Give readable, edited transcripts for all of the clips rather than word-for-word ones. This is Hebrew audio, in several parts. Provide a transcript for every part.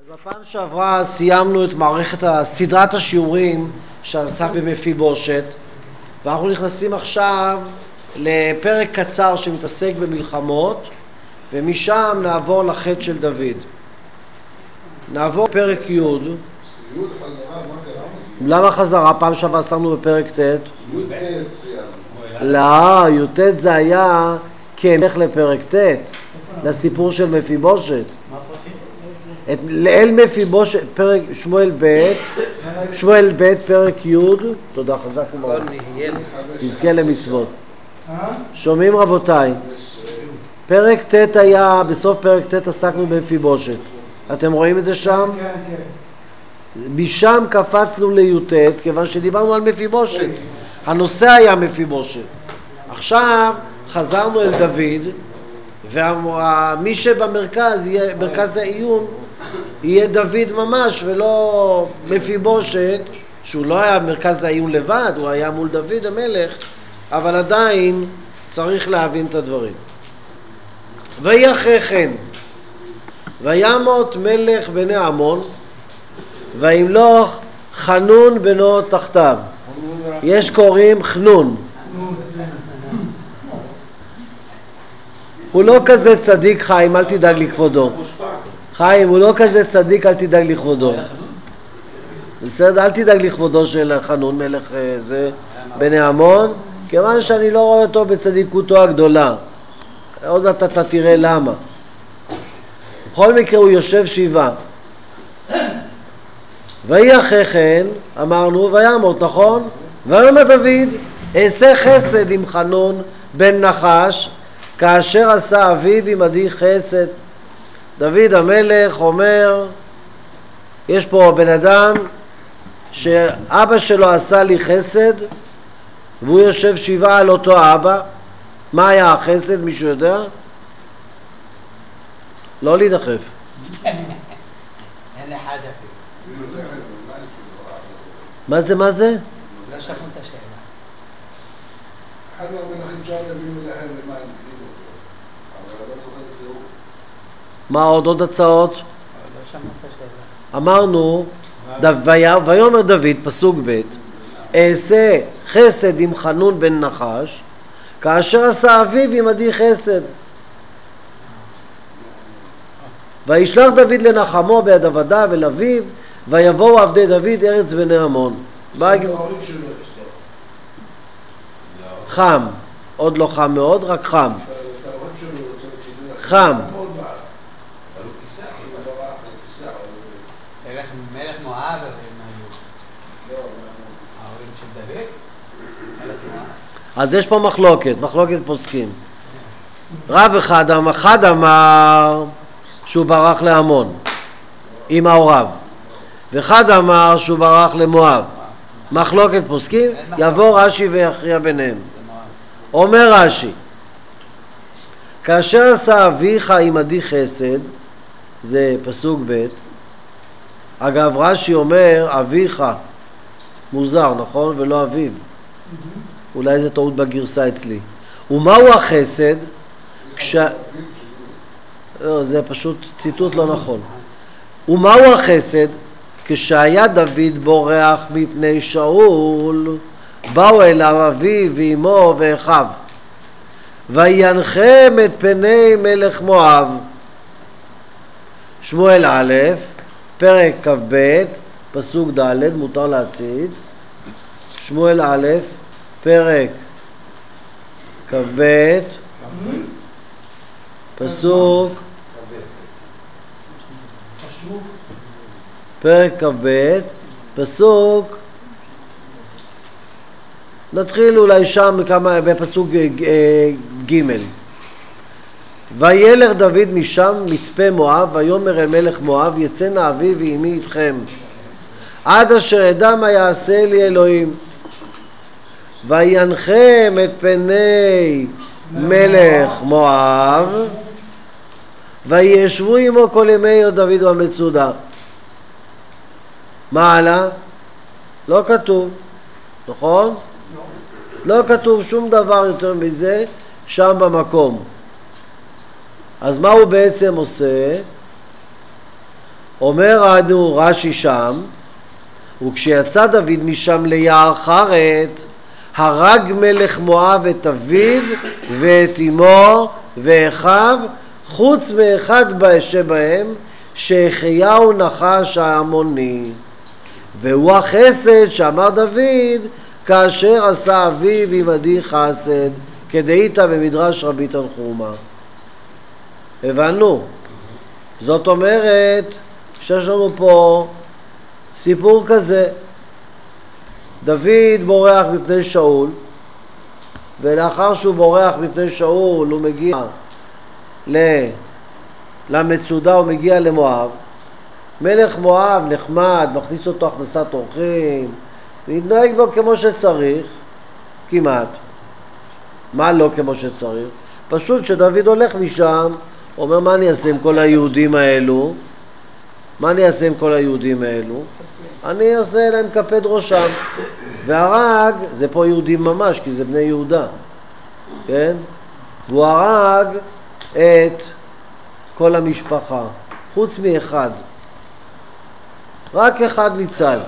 בפעם שעברה סיימנו את סדרת השיעורים שעסק במפיבושת, ואנחנו נכנסים עכשיו לפרק קצר שמתעסק במלחמות, ומשם נעבור לחטא של דוד. נעבור פרק י'. למה חזרה? פעם שעברה שמנו בפרק ט'. לא, י' זה היה כהמשך לפרק ט', לסיפור של מפיבושת. לאל מפיבושת, פרק שמואל ב' פרק י'. תודה, חזק ומרוך, תזכה למצוות. שומעים רבותיי? פרק ט' היה, בסוף פרק ט' עסקנו במפיבושת. אתם רואים את זה שם? משם קפצנו לי"ט, כיוון שדיברנו על מפיבושת. הנושא היה מפיבושת. עכשיו חזרנו אל דוד, ומי שבמרכז, מרכז העיון, יהיה דוד ממש, ולא מפיבושת, שהוא לא היה מרכז העיון לבד, הוא היה מול דוד המלך, אבל עדיין צריך להבין את הדברים. ויהי אחרי כן, וימות מלך בני עמון, וימלוך חנון בנו תחתיו. יש קוראים חנון. הוא לא כזה צדיק, חיים, אל תדאג לכבודו. חיים, הוא לא כזה צדיק, אל תדאג לכבודו. בסדר, אל תדאג לכבודו של חנון מלך זה בני עמון, כיוון שאני לא רואה אותו בצדיקותו הגדולה. עוד מעט אתה תראה למה. בכל מקרה הוא יושב שבעה. ויהי אחרי כן, אמרנו, וימות, נכון? ויאמר דוד, אעשה חסד עם חנון בן נחש, כאשר עשה אביו עמדי חסד. דוד המלך אומר, יש פה בן אדם שאבא שלו עשה לי חסד, והוא יושב שבעה על אותו אבא. מה היה החסד? מישהו יודע? לא להידחף. אין אחד אפילו. מה זה? לא שמעו את השאלה. אחד מהמלכים שם יבינו להם למען כאילו, אבל לא זוכר את זה הוא. מה עוד הצעות? לא שמעו את השאלה. אמרנו, ויאמר דוד, פסוק ב', אעשה חסד עם חנון בן נחש, כאשר עשה אביו עמדי חסד. וישלח דוד לנחמו ביד עבדיו אל אביו, ויבואו עבדי דוד ארץ בני עמון. חם, עוד לא חם מאוד, רק חם. חם. מלך מואב, ההורים של דוד? מלך מואב. אז יש פה מחלוקת פוסקים. רב אחד אמר שהוא ברח לעמון עם ההוריו, ואחד אמר שהוא ברח למואב. מחלוקת פוסקים, יבוא רש"י ויכריע ביניהם. אומר רש"י, כאשר עשה אביך עמדי חסד, זה פסוק ב'. אגב, רש"י אומר אביך, מוזר, נכון? ולא אביו. אולי זה טעות בגרסה אצלי. ומהו החסד? לא, זה פשוט ציטוט לא נכון. ומהו החסד? כשהיה דוד בורח מפני שאול, באו אליו אביו ואמו ואחיו, וינחם את פני מלך מואב. שמואל א', פרק כ"ב, פסוק ד', מותר להציץ. שמואל א', פרק כ"ב, פסוק פרק כ"ב, פסוק, נתחיל אולי שם בפסוק ג'. וילך דוד משם מצפה מואב, ויאמר אל מלך מואב, יצא נא אבי ואמי איתכם, עד אשר אדע מה יעשה לי אלוהים. וינחם את פני מלך מואב, וישבו עמו כל ימי דוד במצודה. מה הלאה? לא כתוב, נכון? לא כתוב שום דבר יותר מזה שם במקום. אז מה הוא בעצם עושה? אומר לנו רש"י שם, וכשיצא דוד משם ליער חרת, הרג מלך מואב את אביו ואת אמו ואחיו, חוץ מאחד שבהם, שהחיהו נחש העמוני. והוא החסד שאמר דוד כאשר עשה אביו עמדי חסד, כדאיתא במדרש רבי תנחומא. הבנו? זאת אומרת שיש לנו פה סיפור כזה. דוד בורח מפני שאול, ולאחר שהוא בורח מפני שאול הוא מגיע למצודה, הוא מגיע למואב. מלך מואב נחמד, מכניס אותו הכנסת אורחים, להתנהג בו כמו שצריך, כמעט. מה לא כמו שצריך? פשוט שדוד הולך משם, אומר מה אני אעשה עם כל היהודים האלו? מה אני אעשה עם כל היהודים האלו? אני עושה להם כפד ראשם. והרג, זה פה יהודים ממש, כי זה בני יהודה, כן? והוא הרג את כל המשפחה, חוץ מאחד. רק אחד ניצל.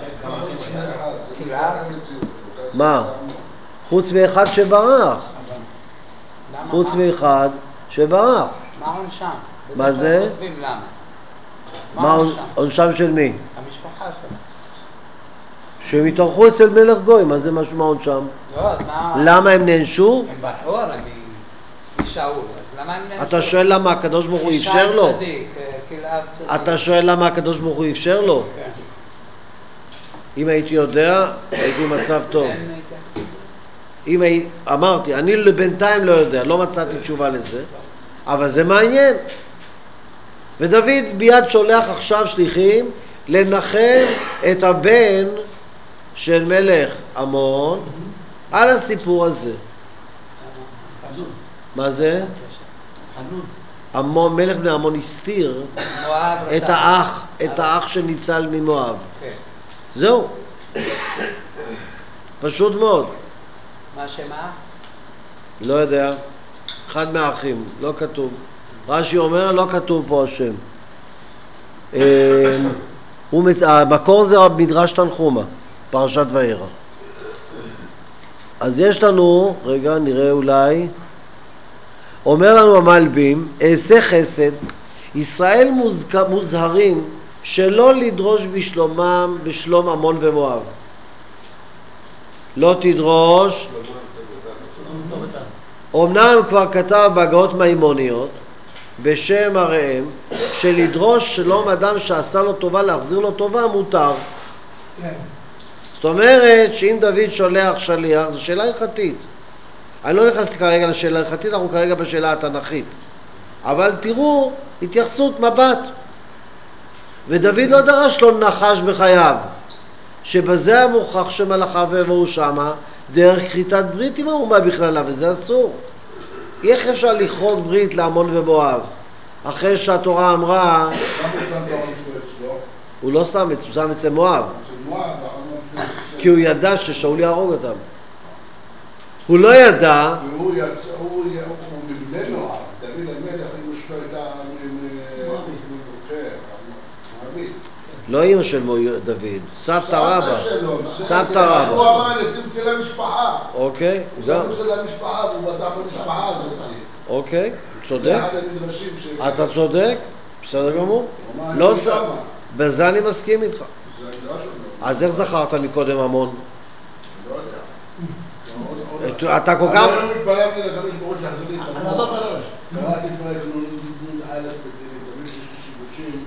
מה? חוץ מאחד שברח. חוץ מאחד שברח. מה עונשם? מה זה? מה עונשם של מי? המשפחה שלו. שהם התארחו אצל מלך גוי, מה זה משהו מעונשם? לא, אז מה... למה הם נענשו? הם ברחו משאול, אז למה הם נענשו? אתה שואל למה הקדוש ברוך הוא אפשר לו? צדיק, כלאב צדיק. אתה שואל למה הקדוש ברוך הוא אפשר לו? כן. אם הייתי יודע, הייתי במצב טוב. אין התייחסות. אמרתי, אני בינתיים לא יודע, לא מצאתי תשובה לזה, אבל זה מעניין. ודוד ביד שולח עכשיו שליחים לנחם את הבן של מלך עמון על הסיפור הזה. מה זה? עמון, מלך בני עמון הסתיר את האח שניצל ממואב. זהו. פשוט מאוד. מה שמה? לא יודע. אחד מהאחים, לא כתוב. רש"י אומר, לא כתוב פה השם. המקור זה מדרש תנחומא, פרשת וירא. אז יש לנו, רגע נראה אולי, אומר לנו המלבים, אעשה חסד, ישראל מוזהרים שלא לדרוש בשלומם, בשלום עמון ומואב. לא תדרוש, אמנם כבר כתב בהגאות מימוניות בשם הראם שלדרוש שלום אדם שעשה לו טובה להחזיר לו טובה מותר. זאת אומרת שאם דוד שולח שליח, זו שאלה הלכתית. אני לא נכנס כרגע לשאלה הלכתית, אנחנו כרגע בשאלה התנ"כית, אבל תראו התייחסות מבט. ודוד לא דרש לו נחש בחייו, שבזה המוכח שמלאכיו יבואו שמה דרך כריתת ברית עם האומה בכללה, וזה אסור. איך אפשר לכרות ברית לעמון ומואב אחרי שהתורה אמרה? הוא לא שם, הוא שם אצל מואב, כי הוא ידע ששאול יהרוג אותם. הוא לא ידע. הוא מבני מואב, דוד המלך, אמא שלו הייתה מואבית. לא אמא של דוד, סבתא רבא. סבתא רבא. הוא אמר לשים אצל המשפחה. אוקיי. הוא שם אצל המשפחה והוא בטח במשפחה הזאת. אוקיי, צודק. אתה צודק, בסדר גמור. בזה אני מסכים איתך. אז איך זכרת מקודם המון? לא יודע. אתה כל כך... אני לא מתפללתי לקדוש ברוך הוא שיחזיר לי את המון. קראתי פרק נון א' בתמיד יש שיבושים,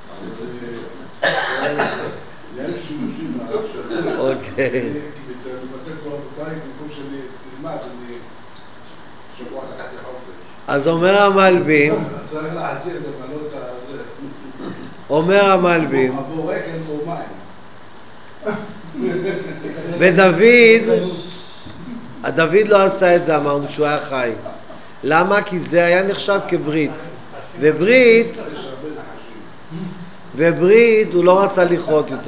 יש שיבושים. אוקיי. כי בתל כבר בבית, במקום שאני תלמד, אני שבוע לקחתי חופש. אז אומר המלבים, צריך להחזיר את המלוץ הזה. אומר המלבים, הבורק אין בו מים. דוד לא עשה את זה, אמרנו, כשהוא היה חי. למה? כי זה היה נחשב כברית. וברית הוא לא רצה לכרות איתו.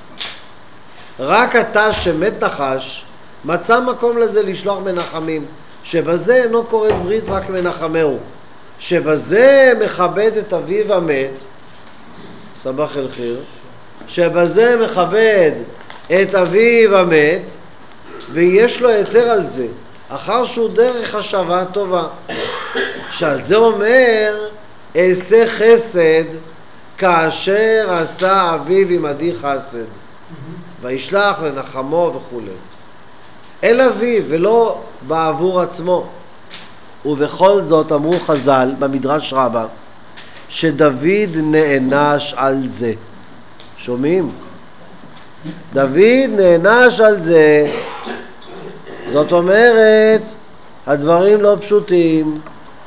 רק אתה שמת נחש מצא מקום לזה לשלוח מנחמים, שבזה אינו קורא ברית רק מנחמהו, שבזה מכבד את אביו המת. סבח אל חיר, שבזה מכבד את אביו המת, ויש לו היתר על זה, אחר שהוא דרך השווה טובה. שעל זה אומר, אעשה חסד כאשר עשה אביו עמדי חסד, וישלח לנחמו וכו'. אל אביו ולא בעבור עצמו. ובכל זאת אמרו חז"ל במדרש רבה, שדוד נענש על זה. שומעים? דוד נענש על זה. זאת אומרת, הדברים לא פשוטים.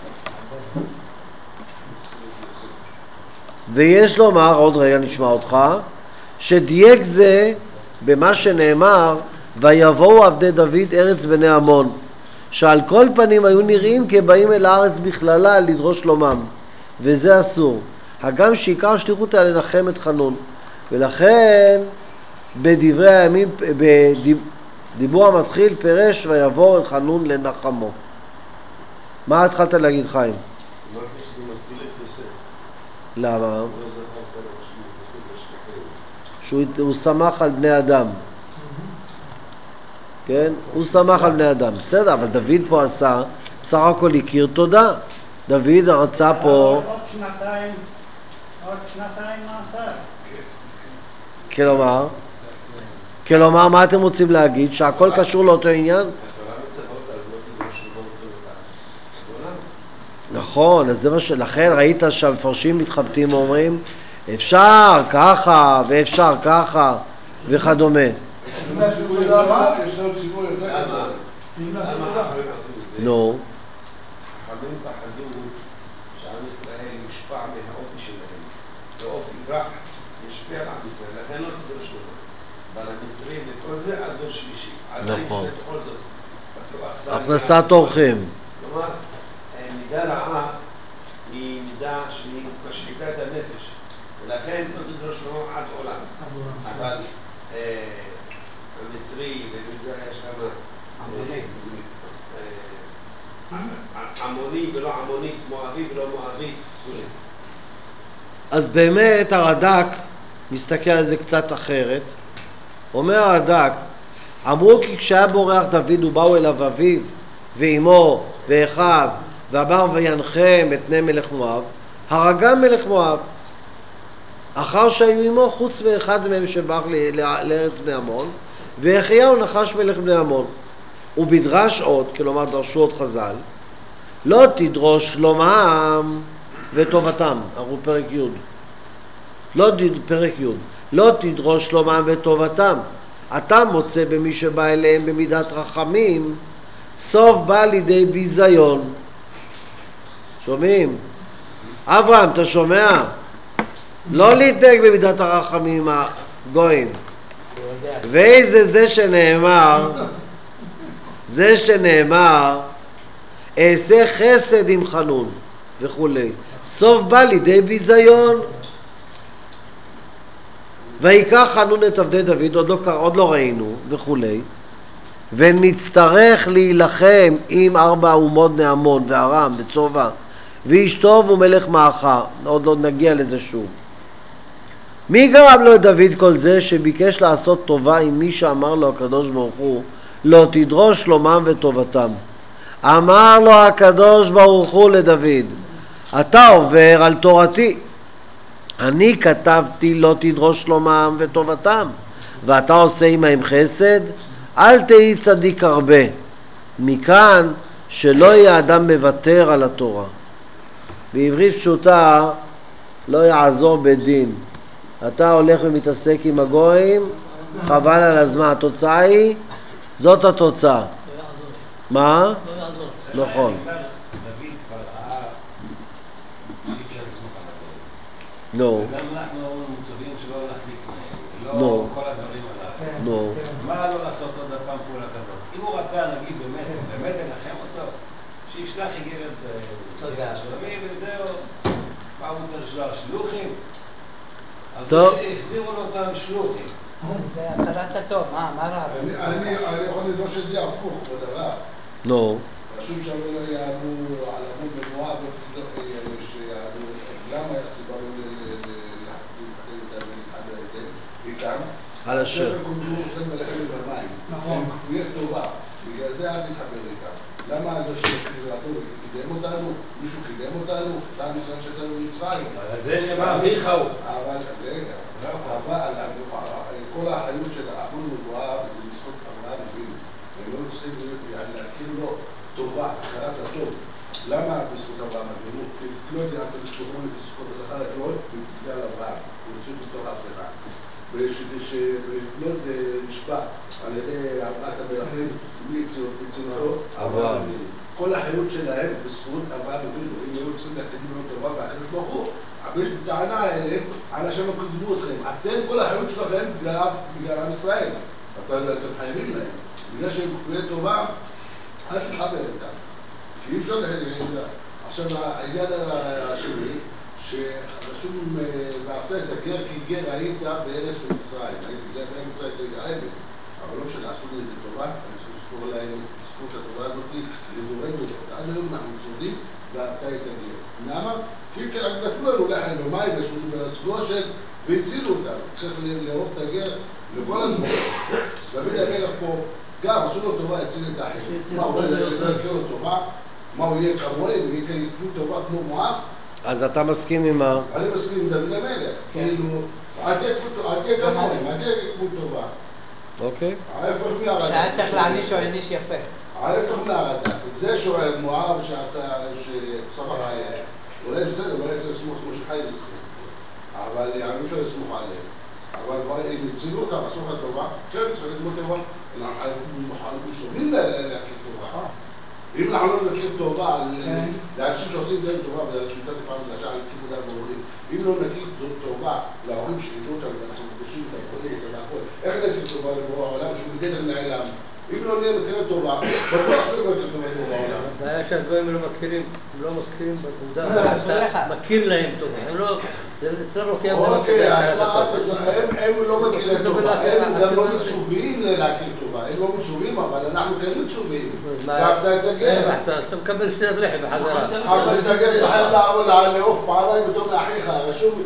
ויש לומר, עוד רגע נשמע אותך, שדייק זה במה שנאמר, ויבואו עבדי דוד ארץ בני עמון, שעל כל פנים היו נראים כבאים אל הארץ בכללה לדרוש שלומם, וזה אסור. הגם שעיקר שליחות היה לנחם את חנון, ולכן בדברי הימים, בדיבור המתחיל פירש ויבוא אל חנון לנחמו. מה התחלת להגיד, חיים? אמרתי שזה מסביר את יוסף. למה? שהוא שמח על בני אדם. כן? הוא שמח על בני אדם. בסדר, אבל דוד פה עשה, בסך הכל הכיר תודה. דוד רצה פה... עוד שנתיים מאסר. כלומר, מה אתם רוצים להגיד? שהכל קשור לאותו עניין? נכון, אז זה מה לכן ראית שהמפרשים מתחבטים ואומרים אפשר ככה ואפשר ככה וכדומה. נו. חכמים פחדו שעם ישראל יושפע מהאופי שלהם, ואופי רע ישפיע על עם ישראל, לכן לא תדרוש לו. אבל המצרים וכל זה עד דור שלישי. נכון. בכל זאת. הכנסת אורחים. כלומר, מידה רעה היא מידה שהיא משחיתה את הנפש, ולכן לא תדרוש לו עד עולם. אבל המצרי, וזה היה שם עמוני ולא עמונית, מואבי ולא מואבית. אז באמת הרד"ק מסתכל על זה קצת אחרת. אומר הרד"ק, אמרו כי כשהיה בורח דוד ובאו אליו אביו ואמו ואחיו ואמר וינחם את בני מלך מואב, הרגם מלך מואב אחר שהיו עמו חוץ מאחד מהם שברח לארץ בני עמון, ואחיהו נחש מלך בני עמון. ובדרש עוד, כלומר דרשו עוד חז"ל, לא תדרוש שלומם וטובתם. אמרו פרק י', פרק י', לא תדרוש שלומם וטובתם. אתה מוצא במי שבא אליהם במידת רחמים, סוף בא לידי ביזיון. שומעים? אברהם, אתה שומע? לא להתנהג במידת הרחמים הגויים. ואיזה זה שנאמר אעשה חסד עם חנון וכולי, סוף בא לידי ביזיון. ויקח חנון את עבדי דוד, עוד לא ראינו וכולי, ונצטרך להילחם עם 4 אומות בני עמון וארם וצובע ואשתו ומלך מאחה. עוד לא נגיע לזה שוב. מי גרם לו את דוד כל זה? שביקש לעשות טובה עם מי שאמר לו הקדוש ברוך הוא לא תדרוש שלומם וטובתם. אמר לו הקדוש ברוך הוא לדוד, אתה עובר על תורתי, אני כתבתי לא תדרוש שלומם וטובתם, ואתה עושה עמהם חסד, אל תהי צדיק הרבה. מכאן שלא יהיה אדם מוותר על התורה. בעברית פשוטה, לא יעזור בדין. אתה הולך ומתעסק עם הגויים, חבל על הזמן. התוצאה היא, זאת התוצאה. מה? נכון. נו. וגם אנחנו מצווים שלא להחזיק מהם, נו. לא כל הדברים הללו. נו. מה לא לעשות עוד פעם פעולה כזאת? אם הוא רצה, נגיד, באמת לנחם אותו, שישלח איגרת שלומי וזהו. מה הוא צריך לשלוח? שלוחים? טוב. אז החזירו לו אותם שלוחים. קראת טוב, מה רב? אני יכול לדרוש את זה הפוך, כבוד הרב. נו. חשוב שלא יענו על עמוד במואב, שיענו, למה הסיבה על אשר. הם גודלו אוכלים בלחם ובמים. הם כפויי טובה. בגלל זה אל תתחבר איתם. למה אנשים קידם אותנו? מישהו קידם אותנו? לעם ישראל שיצאנו ממצרים. זה נאמר ריחו. אבל רגע, כל האחריות של האחרון מבואה וזה בזכות אברהם אבינו. הם לא צריכים להכיר לו טובה, הכרת הטוב. למה בזכות אברהם אבינו? כי לא יודע, אתם תשכחו לי בזכות הזכר הכלול ותפגע על אברהם. הוא יוצא בתוך אף אחד. ושבקלוד נשבע על ידי ארבעת המלכים מציונותו אברהם אבינו. כל החיות שלהם בזכות אברהם אבינו. אם היו צריכים להקדים לו טובה והקדוש ברוך הוא. אבל יש בטענה האלה, אנשים לא קדמו אתכם. אתם כל החיות שלכם בגלל עם ישראל. אתם חייבים להם. בגלל שהם כפויי טובה, אל תתחבר איתם. כי אי אפשר להגיד. עכשיו העניין השני, שרשום ואהבת את הגר כי גר היית בארץ מצרים. הייתי גר בארץ מצרים הייתי עבד, אבל לא משנה, עשו לי איזה טובה, אני צריך לזכור להם זכות הטובה הזאת לדורי דורות. עד היום אנחנו צודקים ואהבת את הגר. למה? כי נתנו לנו לחם ומים בארץ גושן והצילו אותנו. צריך לאהוב את הגר לכל הדברים. דוד המלך פה גם עשו לו טובה, הציל את האחרים. מה הוא לא יקרה לו טובה? מה הוא יהיה כמוהם? הוא יהיה כפוי טובה כמו מואב? אז אתה מסכים עם מה? אני מסכים עם דוד המלך, כאילו, אל תהיה כמוהם, אל תהיה כפוי טובה. אוקיי. ההפך מהרד"ק. שהיה צריך להעניש או העניש יפה. ההפך מהרד"ק. זה שאוהב מואב שעשה, שסמך עליה. אולי בסדר, לא יצא לסמוך כמו שחי לסמוך. אבל אני אפשר לסמוך עליהם. אבל אם הצילו אותם, עשו לך טובה, כן, צריך לגמור טובה. אנחנו סובלים להכיר טובה. אם אנחנו לא נכיר טובה לאנשים שעושים דרך טובה ולשמיטת פעם לשעה על כיבוד ההורים, אם לא נכיר טובה להורים שלידו אותנו ואנחנו מקדשים את הפרדים והכל, איך נכיר טובה לבורא העולם שהוא בגדר נעלם? אם לא נהיה מכיר טובה, בטוח שלא נכיר טובה לבורא העולם. הבעיה שהגויים לא מכירים בתעודה, אתה מכיר להם טובה, הם לא, זה אצלם לוקח דבר כזה. הם לא מכירים טובה, הם גם לא מצווים להכיר טובה, הם לא מצווים, אבל אנחנו כן מצווים. ואהבת את הגר. אז אתה מקבל סרט לחם בחזרה. אבל את הגר אתה חייב לעבוד לעוף פעמיים בתור מאחיך, רשום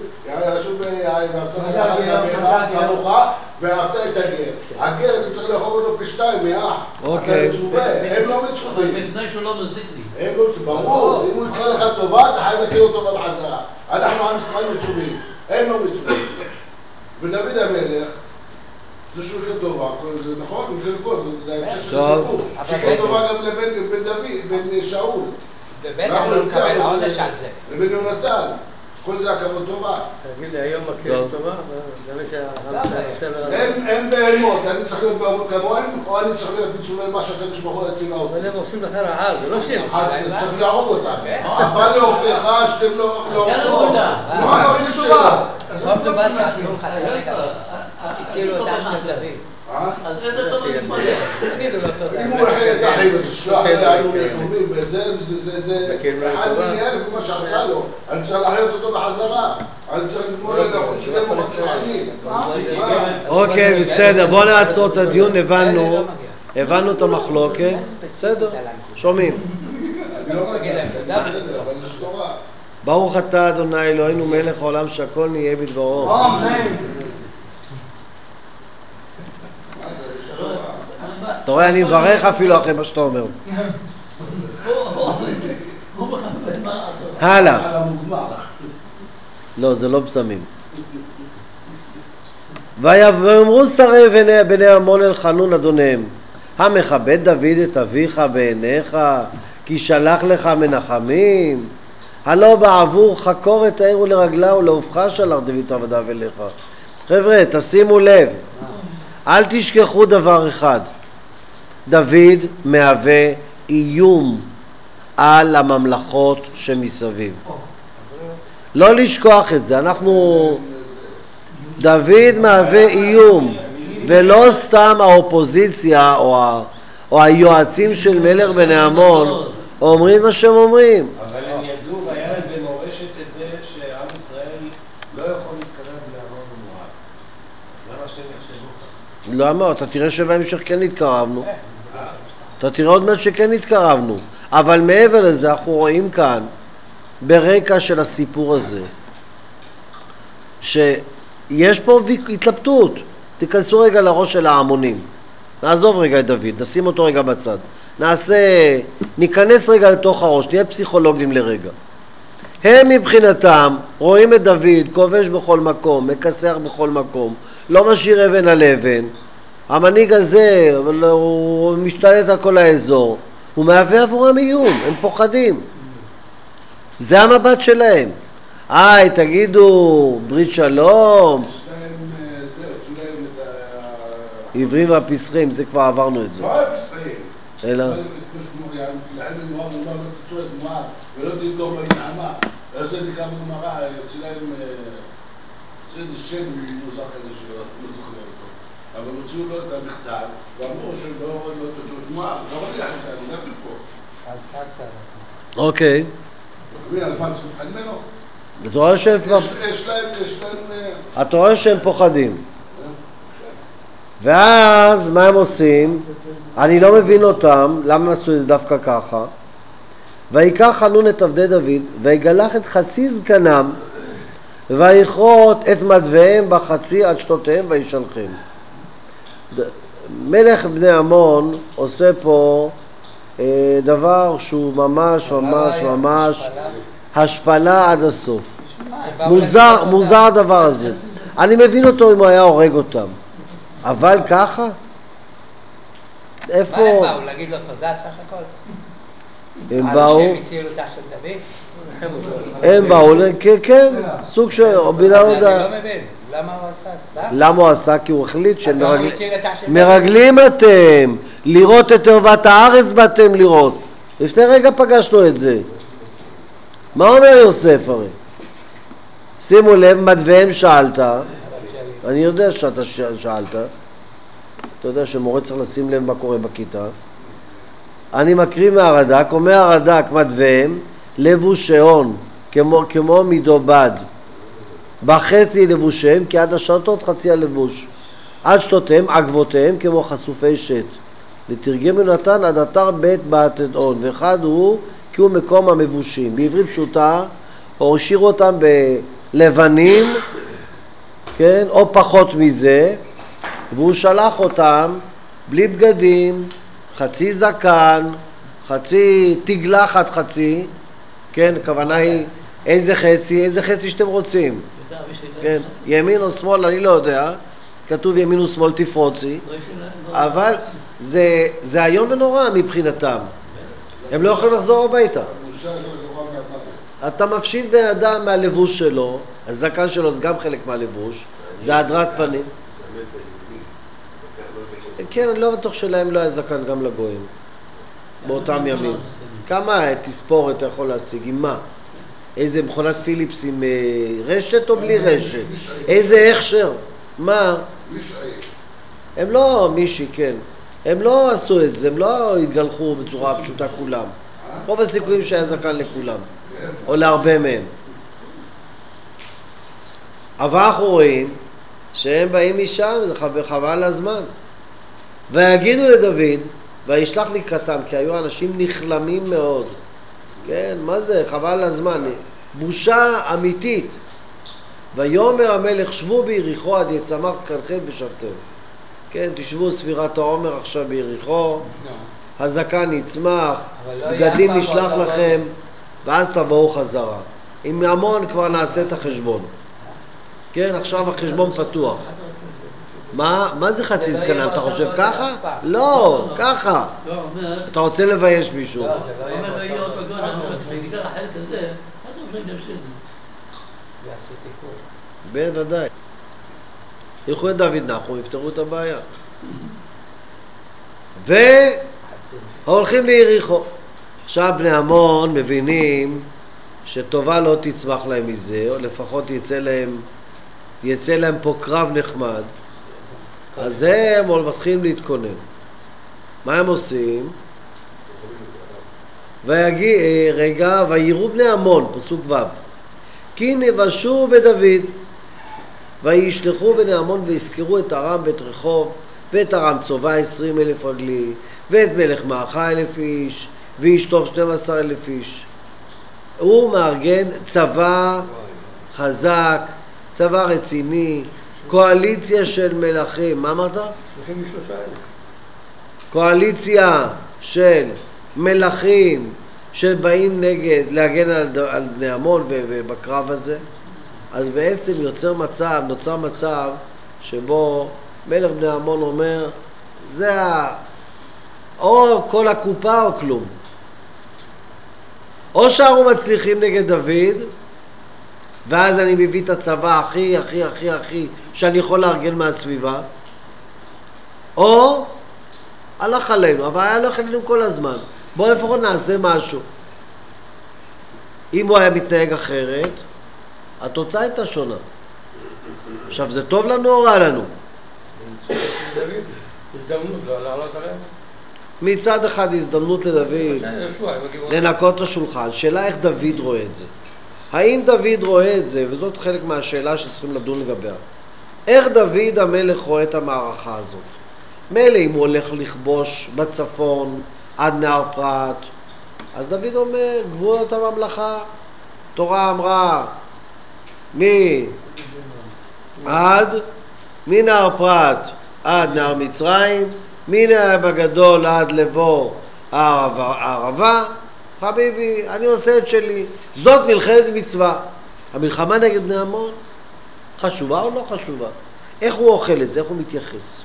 כמוך ואהבת את הגר. הגר אתה צריך לאכול אותו פי 2 מאח. אוקיי. הם לא מצווים. אבל בתנאי שהוא לא מזיק לי. הם לא מצווים, ברור, אם הוא יקרא לך טובה אתה חייב להכיר אותו בחזרה. אנחנו עם ישראל מצווים, הם לא מצווים. ודוד המלך זה שהוא יקרא טובה, זה נכון? הוא יקרא כל, זה ההמשך של הסיפור. שיקרא טובה גם לבן דוד, בן שאול. ובטח הוא מקבל עונש על זה. לבן יונתן. כל זה הכבוד טובה. תגיד לי, היום מכיר טובה? הם בהמות, אני צריך להיות בעבוד כמוהם, או אני צריך להיות מצווה מה שהקדוש ברוך הוא יצילה אותי. אבל הם עושים לך רעה, זה לא שהם. אז צריך להרוג אותם. אבל להורגך שאתם לא הורגו. מה לא יש שלו? לא מדובר שעשו לך כרגע. הצילו אותם של דוד. אז איזה טוב להתמודד? תגידו לו תודה. אם הוא הכין את האחים, אז שלח לנו נאומים, וזה אחד מ1,000 מה שעשה לו. אני צריך להחיות אותו בחזרה. אני צריך לגמור לנכון שלם ומחשבנים. אוקיי, בסדר, בוא נעצור את הדיון, הבנו את המחלוקת. בסדר, שומעים. אני לא מגיע, בסדר, אבל יש תורה. ברוך אתה אדוני אלוהינו מלך העולם שהכל נהיה בדברו. אתה רואה, אני מברך אפילו אחרי מה שאתה אומר. הלאה. לא, זה לא פסמים. ויאמרו שרי בני עמון אל חנון אדוניהם, המכבד דוד את אביך בעיניך, כי שלח לך מנחמים? הלא בעבור חקור את העיר ולרגלה ולעופך שלח דוד את עבדיו אליך. חבר'ה, תשימו לב, אל תשכחו דבר אחד, דוד מהווה איום על הממלכות שמסביב. לא לשכוח את זה, דוד מהווה איום, ולא סתם האופוזיציה או היועצים של מלך בני עמון אומרים מה שהם אומרים. אבל הם ידעו והיה להם במורשת את זה שעם ישראל לא יכול להתקרב לעמון ומואב. למה שהם יחשבו כך? למה? אתה תראה שבהמשך כן התקרבנו. אתה תראה עוד מעט שכן התקרבנו. אבל מעבר לזה אנחנו רואים כאן ברקע של הסיפור הזה שיש פה התלבטות תיכנסו רגע לראש של ההמונים. נעזוב רגע את דוד, נשים אותו רגע בצד. ניכנס רגע לתוך הראש, נהיה פסיכולוגים לרגע. הם מבחינתם רואים את דוד כובש בכל מקום, מכסח בכל מקום, לא משאיר אבן על אבן. המנהיג הזה, הוא משתלט על כל האזור, הוא מהווה עבורם איום, הם פוחדים. זה המבט שלהם. תגידו ברית שלום, יש להם זה, הוצאו להם את עברים והפסחים, זה כבר עברנו את זה. לא הפסחים. אלא? להם מואב, הוא לא תצאו את מואב, ולא תדגור בנעמה. אז זה נקרא בגמרא, הוצאו להם איזה שם מוזר כזה שלא זוכר אותו. אבל הוציאו לו את המכתב, ואמרו שלא תצאו את מואב, לא ראיח את זה, אני גם פה. אוקיי. אז מה, צריך לפחד ממנו? אתה רואה שהם פוחדים. ואז מה הם עושים? אני לא מבין אותם, למה עשו את זה דווקא ככה? ויקח חנון את עבדי דוד, ויגלח את חצי זקנם, ויכרות את מדוויהם בחצי עד שתותיהם וישלחם. מלך בני עמון עושה פה דבר שהוא ממש השפלה עד הסוף. מוזר הדבר הזה. אני מבין אותו אם הוא היה הורג אותם, אבל ככה? איפה? מה הם באו? להגיד לו תודה סך הכל? הם באו? שהם הצילו תחת דוד? הם באו, כן, סוג של בילה הודעה. אני לא מבין, למה הוא עשה? למה הוא עשה? כי הוא החליט מרגלים מרגלים אתם, לראות את ערוות הארץ באתם לראות. לפני רגע פגשנו את זה. מה אומר יוסף הרי? שימו לב, מדוויהם שאלת, אני יודע שאתה שאלת, אתה יודע שמורה צריך לשים לב מה קורה בכיתה. אני מקריא מהרד"ק, אומר הרד"ק מדוויהם לבושיון כמו מדובד, בחצי לבושיהם כי עד השרתות חצי הלבוש, עד שתותיהם עגבותיהם כמו חשופי שת. ותרגם יונתן עד אתר בית בעתדון, ואחד הוא כי הוא מקום המבושים. בעברית פשוטה, או השאירו אותם בלבנים, כן, או פחות מזה, והוא שלח אותם בלי בגדים, חצי זקן, חצי תגלחת חצי, כן, הכוונה היא איזה חצי שאתם רוצים, כן, ימין או שמאל אני לא יודע, כתוב ימין ושמאל תפרוצי, אבל זה היום ונורא מבחינתם, הם לא יכולים לחזור הביתה. אתה מפשיט בן אדם מהלבוש שלו, הזקן שלו זה גם חלק מהלבוש, זה הדרת פנים. כן, אני לא בטוח שלהם לא היה זקן גם לגויים באותם ימים. כמה תספורת אתה יכול להשיג? עם מה? איזה מכונת פיליפס עם רשת או בלי רשת? איזה הכשר? מה? הם לא מישהי, כן. הם לא עשו את זה, הם לא התגלחו בצורה פשוטה כולם. רוב הסיכויים שהיה זקן לכולם, או להרבה מהם. אבל אנחנו רואים שהם באים משם, זה חבל הזמן. ויגידו לדוד, וישלח לקראתם, כי היו אנשים נכלמים מאוד. כן, מה זה? חבל הזמן. בושה אמיתית. ויאמר המלך, שבו ביריחו עד יצמח זקנכם ושבתם. כן, תשבו ספירת העומר עכשיו ביריחו, הזקן יצמח, בגדים נשלח לכם, ואז תבואו חזרה. עם המון כבר נעשה את החשבון. כן, עכשיו החשבון פתוח. מה זה חצי זקנם? אתה חושב ככה? לא, ככה. אתה רוצה לבייש מישהו. אומר לו, יהיה אותו גודל, ויגדל החלק הזה, אז הוא לא ידע שזה. בוודאי. ילכו את דוד נחום, יפתרו את הבעיה. והולכים ליריחו. עכשיו בני עמון מבינים שטובה לא תצמח להם מזה, או לפחות יצא להם פה קרב נחמד. אז הם מתחילים להתכונן. מה הם עושים? ויראו בני עמון, פסוק ו', כי נבשו בדוד, וישלחו בני עמון ויזכרו את ארם ואת רחוב, ואת ארם צובה 20,000 רגלי, ואת מלך מעכה 1,000 איש, ואיש טוב 12,000 איש. הוא מארגן צבא חזק, צבא רציני, קואליציה של מלכים, מה אמרת? 33,000. קואליציה של מלכים שבאים נגד, להגן על בני עמון ובקרב הזה, אז בעצם נוצר מצב שבו מלך בני עמון אומר, זה או כל הקופה או כלום. או שאנחנו מצליחים נגד דוד, ואז אני מביא את הצבא הכי שאני יכול לארגן מהסביבה, או הלך עלינו, אבל הלך עלינו כל הזמן. בואו לפחות נעשה משהו. אם הוא היה מתנהג אחרת, התוצאה הייתה שונה. עכשיו, זה טוב לנו או רע לנו? הזדמנות לעלות עליהם. מצד אחד הזדמנות לדוד לנקות את השולחן. שאלה איך דוד רואה את זה. האם דוד רואה את זה, וזאת חלק מהשאלה שצריכים לדון לגביה, איך דוד המלך רואה את המערכה הזאת? מילא אם הוא הולך לכבוש בצפון עד נהר פרת, אז דוד אומר, גבולות הממלכה, תורה אמרה, מנהר פרת עד נהר מצרים, מן בגדול עד לבוא הערבה, חביבי, אני עושה את שלי. זאת מלחמת מצווה. המלחמה נגד בני עמון חשובה או לא חשובה? איך הוא אוכל את זה? איך הוא מתייחס?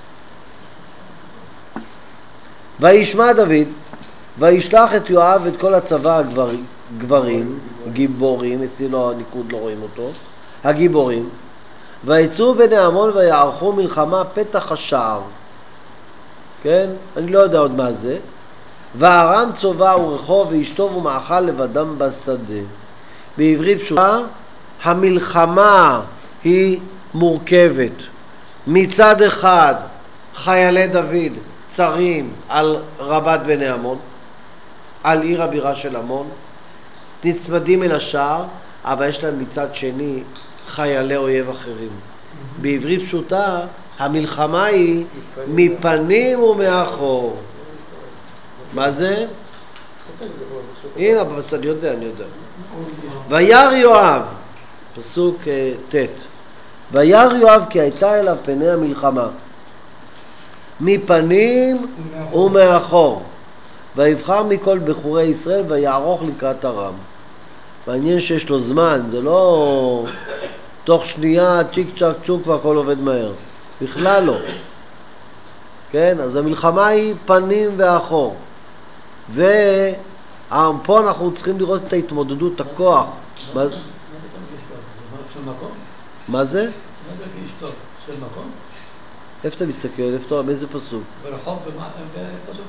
וישמע דוד וישלח את יואב ואת כל הצבא הגברים, גיבורים, אצלנו הניקוד לא רואים אותו, הגיבורים, ויצאו בני עמון ויערכו מלחמה פתח השער. כן? אני לא יודע עוד מה זה. וארם צובע ורחוב וישתוב ומאכל לבדם בשדה. בעברית פשוטה, המלחמה היא מורכבת. מצד אחד חיילי דוד צרים על רבת בני עמון, על עיר הבירה של עמון, נצמדים אל השער, אבל יש להם מצד שני חיילי אויב אחרים. בעברית פשוטה, המלחמה היא מפנים ומאחור. מה זה? הנה, אני יודע. וירא יואב, פסוק ט', וירא יואב כי הייתה אליו פני המלחמה, מפנים ומאחור, ויבחר מכל בחורי ישראל ויערוך לקראת ארם. מעניין שיש לו זמן, זה לא תוך שנייה צ'יק צ'ק צ'וק והכל עובד מהר, בכלל לא. כן, אז המלחמה היא פנים ואחור, ופה אנחנו צריכים לראות את ההתמודדות, הכוח. מה זה? איפה אתה מסתכל? איפה? באיזה פסוק? ברחוב, פסוק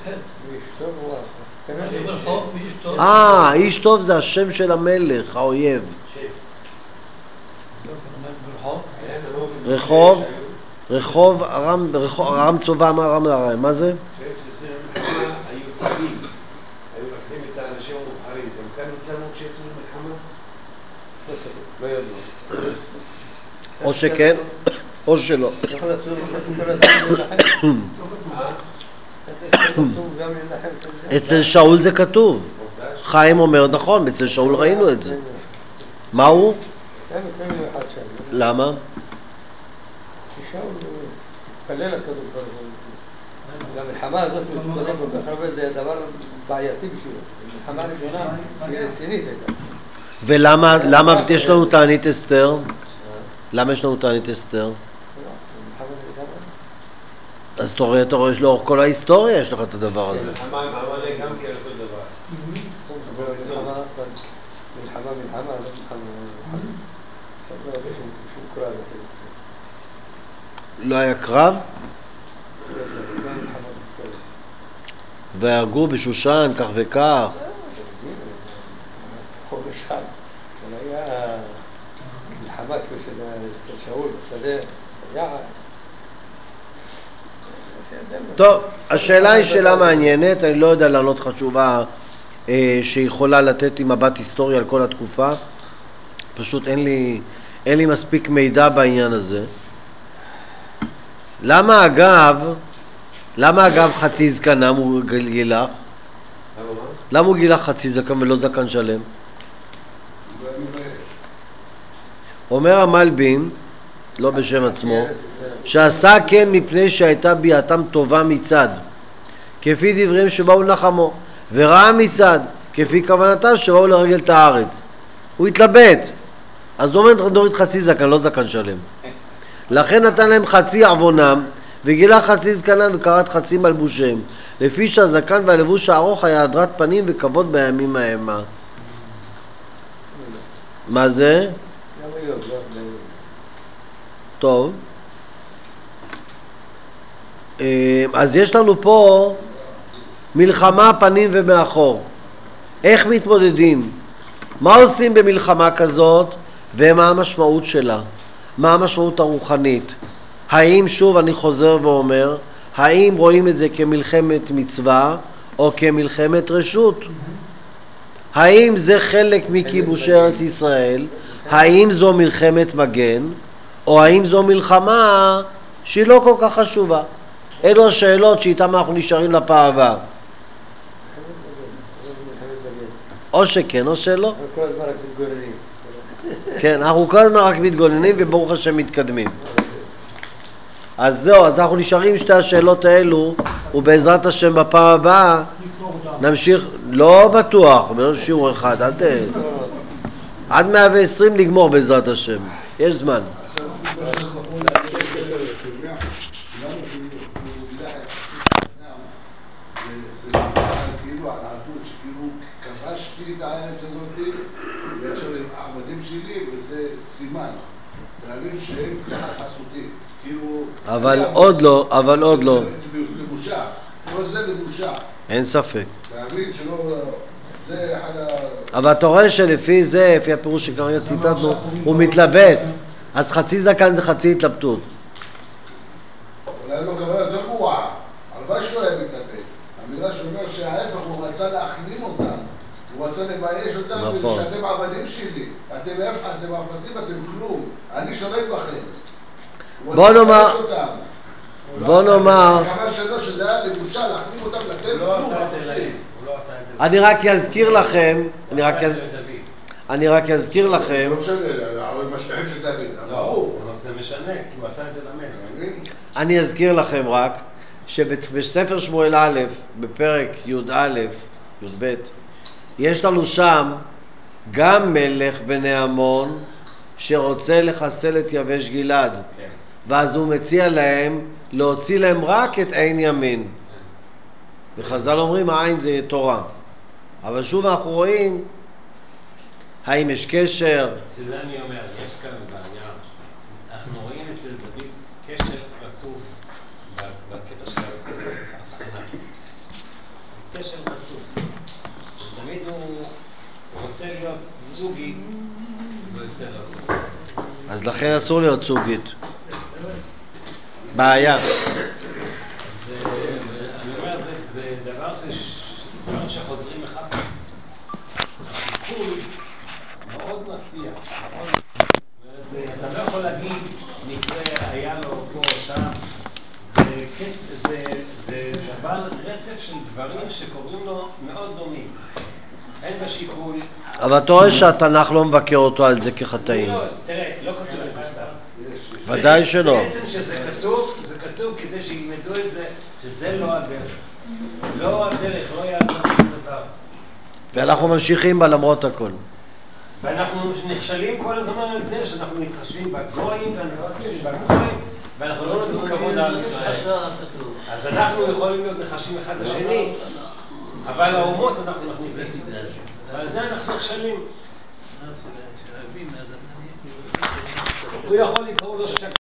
ח'. איש טוב זה השם של המלך, האויב. רחוב, ארם צובע, ארם להרם, מה זה? היו צבים, היו לוקחים את האנשים המובחרים, גם כאן מצאנו כשיצאו למלחמה? לא ידעו. או שכן, או שלא. אצל שאול זה כתוב. חיים אומר נכון, אצל שאול ראינו את זה. מה הוא? למה? שאול התפלל לקדוש ברוך הוא. המלחמה הזאת מתמודדת כל כך הרבה, זה דבר בעייתי בשבילו. המלחמה הראשונה שהיא רצינית הייתה. ולמה יש לנו תענית אסתר? למה יש לנו תענית אסתר? אז אתה רואה לאורך כל ההיסטוריה יש לך את הדבר הזה. מלחמה גם כן אותו דבר. מלחמה, לא מלחמה. עכשיו לא הרבה שום קרב אצל אסתר. לא היה קרב? והרגו בשושן כך וכך. חורשן, אבל היה מלחמה כמו של שאול בשדה, היה... טוב, השאלה היא שאלה מעניינת, אני לא יודע לענות לך תשובה שיכולה לתת עם מבט היסטורי על כל התקופה, פשוט אין לי מספיק מידע בעניין הזה. למה אגב חצי זקנם הוא גילח? למה הוא גילח חצי זקן ולא זקן שלם? אומר המלבים לא בשם עצמו, שעשה כן מפני שהייתה ביאתם טובה מצד, כפי דבריהם שבאו לנחמו, ורעה מצד, כפי כוונתם שבאו לרגל את הארץ. הוא התלבט, אז הוא אומר נוריד חצי זקן, לא זקן שלם. לכן נתן להם חצי עוונם, וגילה חצי זקנם וקראת חצי מלבושיהם, לפי שהזקן והלבוש הארוך היה הדרת פנים וכבוד בימים המה. מה זה? טוב. אז יש לנו פה מלחמה פנים ומאחור. איך מתמודדים? מה עושים במלחמה כזאת ומה המשמעות שלה? מה המשמעות הרוחנית? האם, שוב אני חוזר ואומר, האם רואים את זה כמלחמת מצווה או כמלחמת רשות? האם זה חלק מכיבוש ארץ ישראל? האם זו מלחמת מגן? או האם זו מלחמה שהיא לא כל כך חשובה? אלו השאלות שאיתן אנחנו נשארים לפעם הבאה. או שכן או שלא. כל הזמן רק מתגוננים. כן, אנחנו כל הזמן רק מתגוננים וברוך השם מתקדמים. אז זהו, אז אנחנו נשארים שתי השאלות האלו, ובעזרת השם בפעם הבאה נמשיך, לא בטוח, שיעור אחד, אל תהיה. עד 120 לגמור בעזרת השם, יש זמן. כבשתי את הארץ הזאת, ועכשיו העבדים שלי, וזה סימן. להבין שהם ככה חסותים. כאילו... אבל עוד לא, אבל עוד לא. לבושה. כל זה לבושה. אין ספק. להבין שלא... זה אחד ה... אבל אתה רואה שלפי זה, לפי הפירוש שכרגע ציטטנו, הוא מתלבט. אז חצי זקן זה חצי התלבטות. אולי לא כוונה יותר גרועה. הלוואי שלא היה מתלבט. המילה שאומר שההפך הוא רצה להכלים אותם. הוא רצה לבייש אותם, נכון. שאתם עבדים שלי. אתם אפסים, אתם כלום. אני שולט בכם. בוא נאמר, כמה שלא שזה היה לבושה, להכלים אותם, לתת כלום. הוא לא עשה את זה להם. אני רק אזכיר לכם, אני רק אזכיר לכם, לא משנה, המשתחים של דוד, ברור. זה משנה, כי הוא עשה את זה למלך. אני אזכיר לכם רק, שבספר שמואל א', בפרק י"א, י"ב, יש לנו שם גם מלך בני עמון שרוצה לחסל את יבש גלעד, ואז הוא מציע להם להוציא להם רק את עין ימין. וחז"ל אומרים העין זה תורה, אבל שוב אנחנו רואים האם יש קשר. שזה אני אומר, יש כאן בעיה, אנחנו רואים אצל דוד קשר רצוף בקטע של ההבחנה, קשר רצוף. תמיד הוא רוצה להיות זוגי ויוצא לו. אז לכן אסור להיות זוגית. בעיה. אני אומר, זה דבר שחוזרים אחד. הסיכוי מאוד מפתיע. אתה לא יכול להגיד, מקרה היה לו פה או שם. זה דבר רצף של דברים שקוראים לו מאוד דומים. אין בשיקול. אבל אתה רואה שהתנ"ך לא מבקר אותו על זה כחטאים. תראה, לא כתוב את זה סתם. ודאי שלא. בעצם שזה כתוב, זה כתוב כדי שילמדו את זה, שזה לא הדרך. לא הדרך, לא יעזור שום דבר. ואנחנו ממשיכים בה למרות הכל. ואנחנו נכשלים כל הזמן על זה שאנחנו מתחשבים בגויים ואנחנו מתחשבים בגויים ואנחנו לא נותנים כבוד על ישראל. אז אנחנו יכולים להיות נחשים אחד לשני, אבל האומות אנחנו מחניפים. ועל זה אנחנו נכשלים. הוא יכול לקרוא לו שקר.